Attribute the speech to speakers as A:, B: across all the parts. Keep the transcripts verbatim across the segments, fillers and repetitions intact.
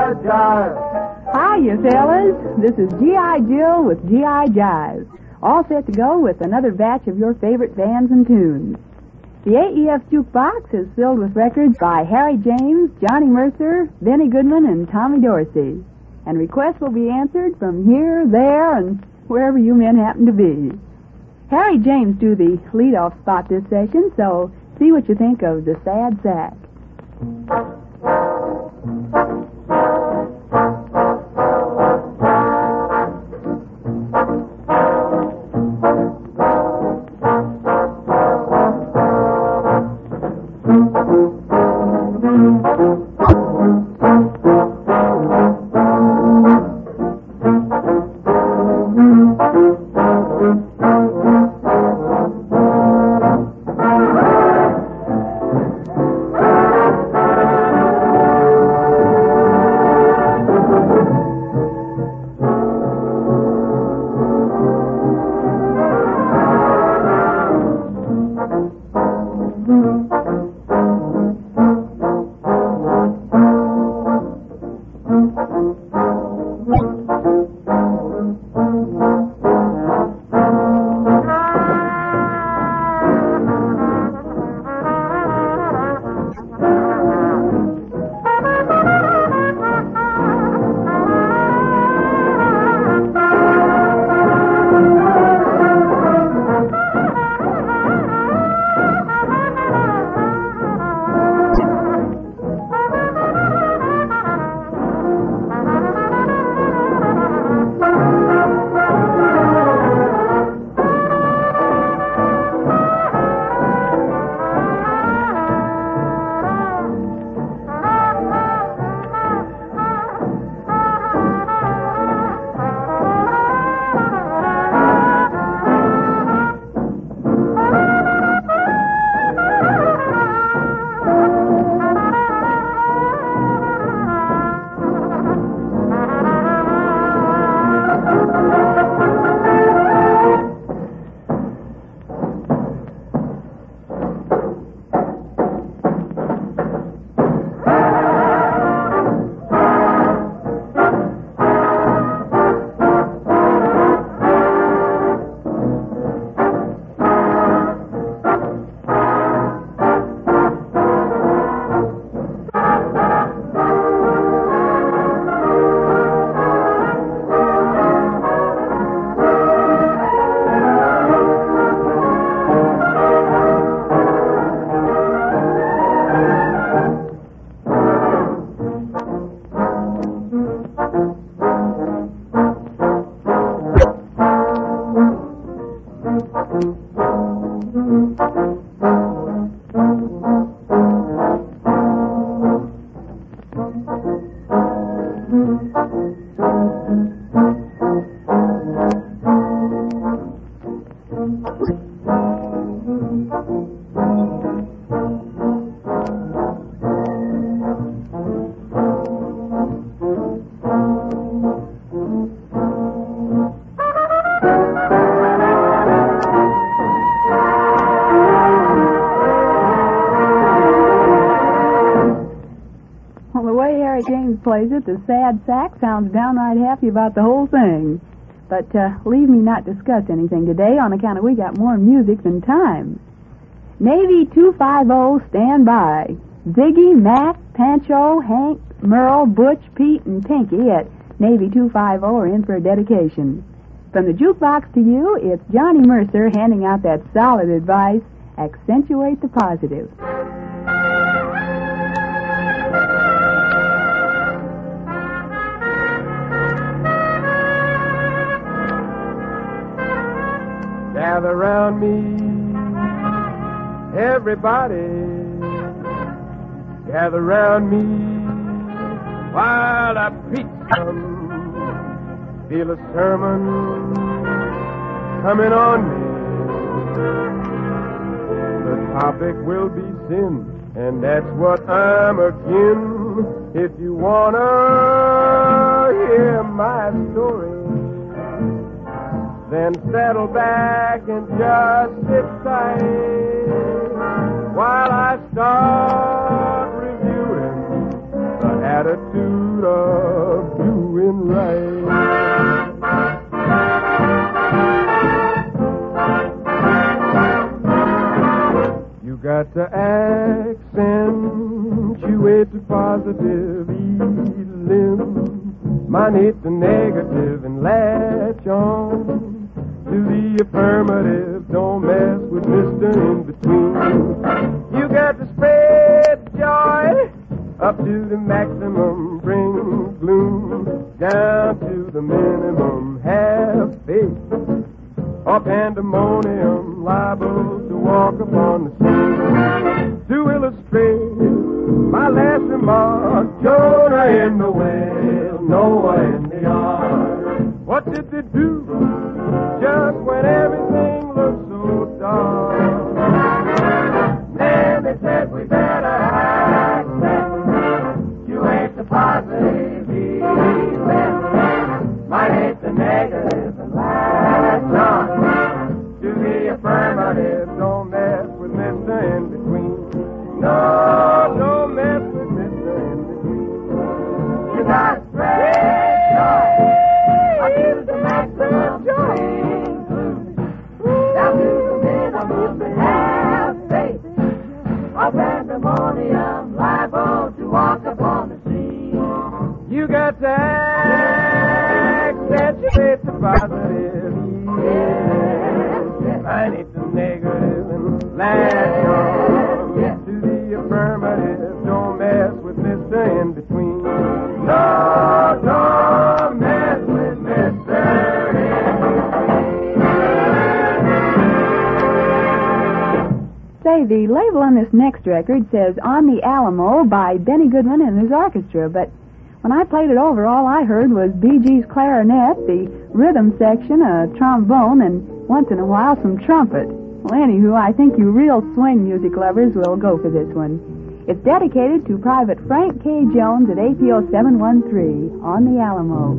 A: I. Jive.
B: Hi, you fellas. This is G I. Jill with G I. Jive. All set to go with another batch of your favorite bands and tunes. The A E F Jukebox is filled with records by Harry James, Johnny Mercer, Benny Goodman, and Tommy Dorsey. And requests will be answered from here, there, and wherever you men happen to be. Harry James do the lead-off spot this session, so see what you think of the Sad Sack. Plays it, the Sad Sack sounds downright happy about the whole thing. But uh, leave me not discuss anything today on account of we got more music than time. Navy two fifty, stand by. Ziggy, Mac, Pancho, Hank, Merle, Butch, Pete, and Pinky at Navy two fifty are in for a dedication. From the jukebox to you, it's Johnny Mercer handing out that solid advice, accentuate the positive.
A: Gather round me, everybody. Gather round me while I preach some. Feel a sermon coming on me. The topic will be sin, and that's what I'm akin. If you wanna hear my story, then settle back and just sit tight while I start reviewing the attitude of living right. You got to accentuate the positive, eliminate the negative, and latch on to the affirmative. Don't mess with Mister In-Between. You got to spread joy up to the maximum, bring gloom down to the minimum. Have faith or pandemonium, liable to walk upon the scene. To illustrate my last remark, Jonah in the whale, Noah in the ark. What did they do just when everything looked so dark? Then they said we better accept you ain't the positive, even might hate the negative, and latch on to the affirmative. Don't mess with Mister In-Between. No, don't mess with Mister In-Between. You got to spread joy. I give the maximum joy. Down to the minimum, but have faith. Or pandemonium, liable to walk upon the sea. You got to accentuate the positive, yes, I need the negative, and latch on to the affirmative. Don't mess with Mister In-Between. No, don't mess with Mister In-Between.
B: Say, the label on this next record says On the Alamo by Benny Goodman and his orchestra, but when I played it over, all I heard was Bee Gees clarinet, the rhythm section, a trombone, and once in a while some trumpet. Well, anywho, I think you real swing music lovers will go for this one. It's dedicated to Private Frank K. Jones at A P O seven one three, On the Alamo.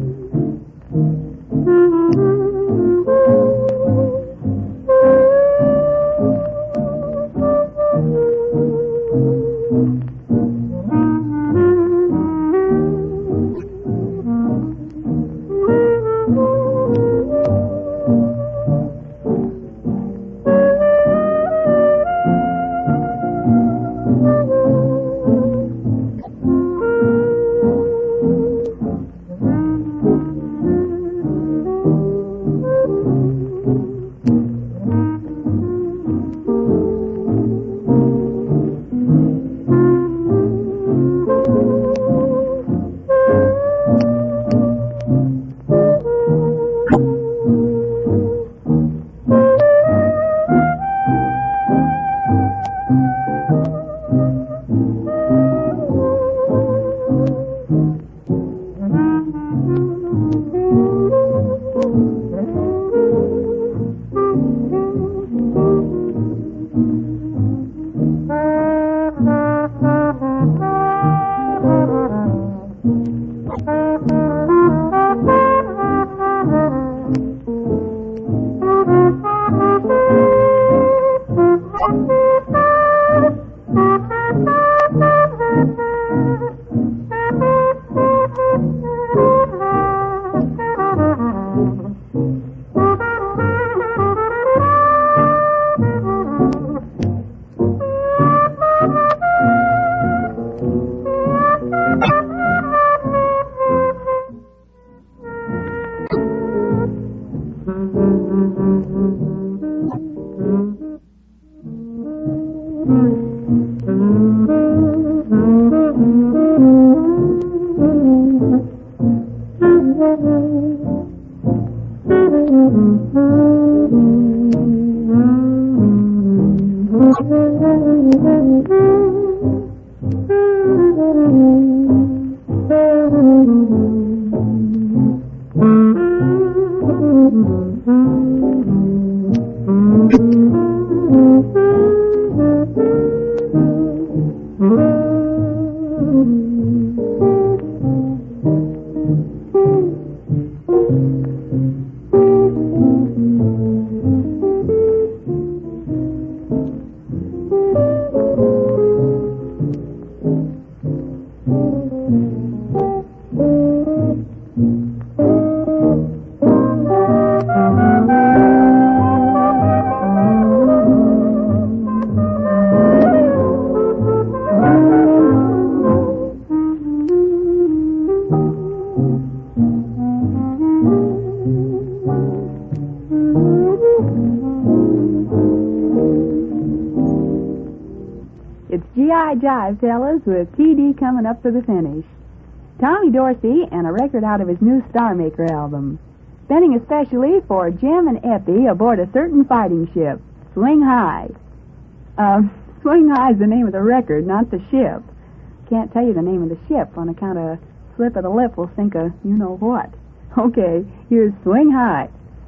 B: G I Jive, fellas, with T D coming up for the finish. Tommy Dorsey and a record out of his new Star Maker album. Spinning especially for Jim and Eppie aboard a certain fighting ship, Swing High. Uh, Swing High is the name of the record, not the ship. Can't tell you the name of the ship on account of slip of the lip will sink a you-know-what. Okay, here's Swing High.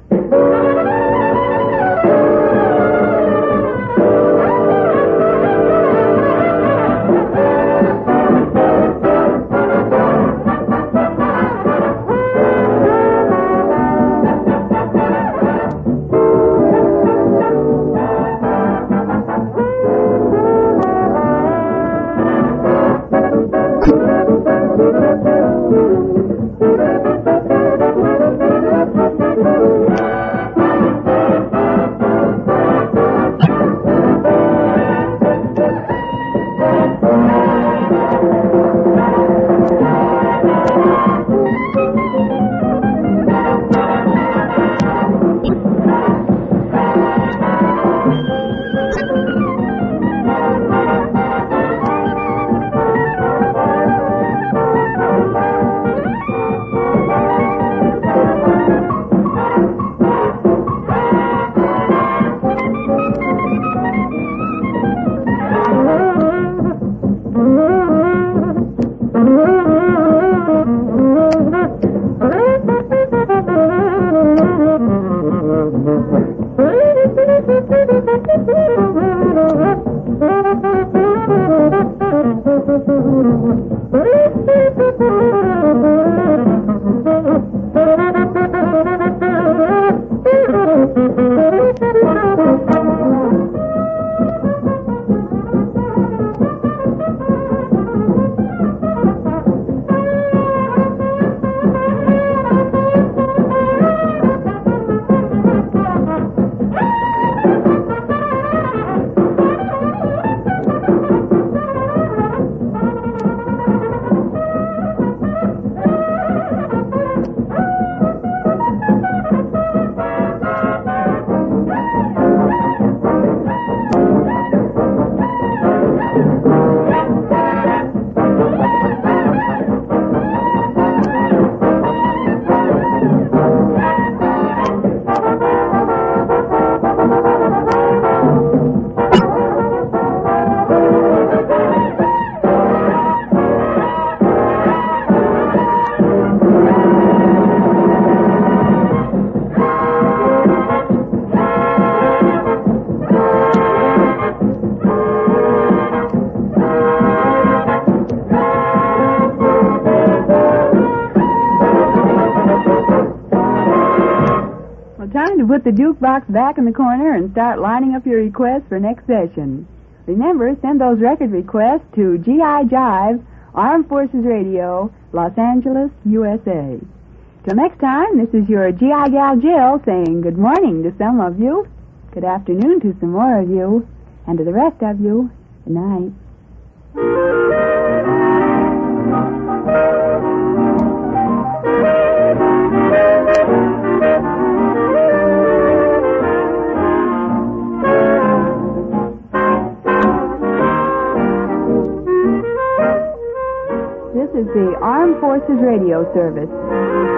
B: Put the jukebox back in the corner and start lining up your requests for next session. Remember, send those record requests to G I Jive, Armed Forces Radio, Los Angeles, U S A. Till next time, this is your G I Gal Jill saying good morning to some of you, good afternoon to some more of you, and to the rest of you, good night. This is the Armed Forces Radio Service.